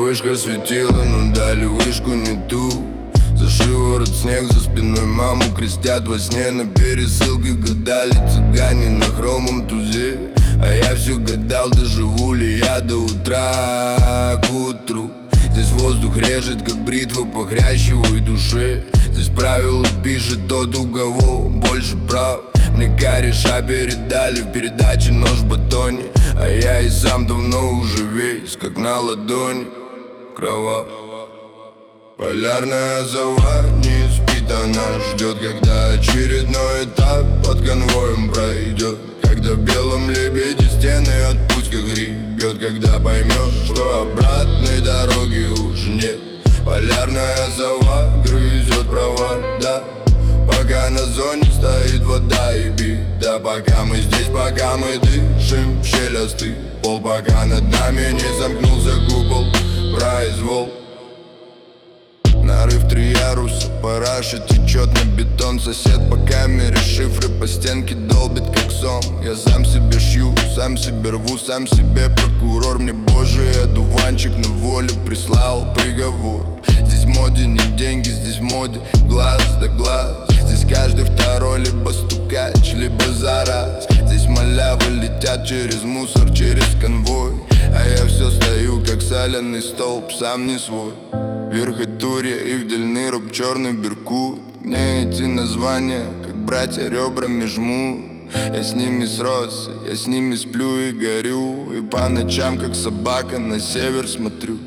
вышка светила, но дали вышку не ту. За шиворот снег, за спиной маму крестят во сне. На пересылке гадали цыгане на хромом тузе. А я все гадал, доживу ли я до утра. К утру здесь воздух режет, как бритва по хрящевой душе. Здесь правила пишет тот, у кого больше прав. Мне кореша передали в передаче нож в батоне. А я и сам давно уже весь, как на ладони. Кровав. Полярная сова не спит, она ждет, когда очередной этап под конвоем пройдет. Когда в белом лебеде стены отпусть, как гребет. Когда поймешь, что обратной дороги уже нет. Полярная сова грызет провода, пока на зоне стоит вода и беда. Пока мы здесь, пока мы дышим в щель остыл пол, пока над нами не замкнулся купол. Произвол. Нарыв 3 яруса, параша течет на бетон. Сосед по камере шифры по стенке долбит как сон. Я сам себе шью, сам себе рву, сам себе прокурор. Мне божий одуванчик на волю прислал приговор. Здесь в моде не деньги, здесь в моде глаз да глаз. Здесь каждый второй либо стукач, либо зараз. Здесь малявы летят через мусор, через конвой. А я все стою, как соляный столб, сам не свой. Вверх и туре, их дельный руб, черный беркут. Мне эти названия, как братья, ребрами жмут. Я с ними сросся, я с ними сплю и горю. И по ночам, как собака, на север смотрю.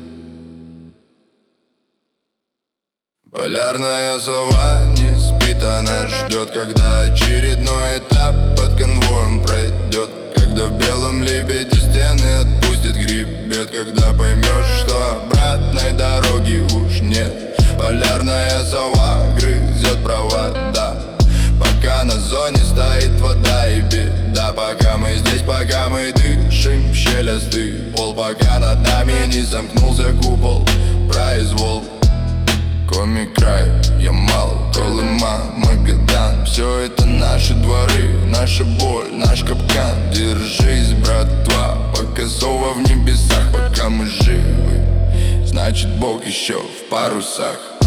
Полярная сова не спит, она ждет, когда очередной этап под конвоем пройдет. Когда в белом лебеде стены отпустит гребет. Когда поймешь, что обратной дороги уж нет. Полярная сова грызет провода, пока на зоне стоит вода и беда. Пока мы здесь, пока мы дышим в щель остыл пол, пока над нами не замкнулся купол. Произвол. Коми край, Ямал, Колыма, Магадан. Все это наши дворы, наша боль, наш капкан. Держись, братва, пока сова в небесах. Пока мы живы, значит Бог еще в парусах.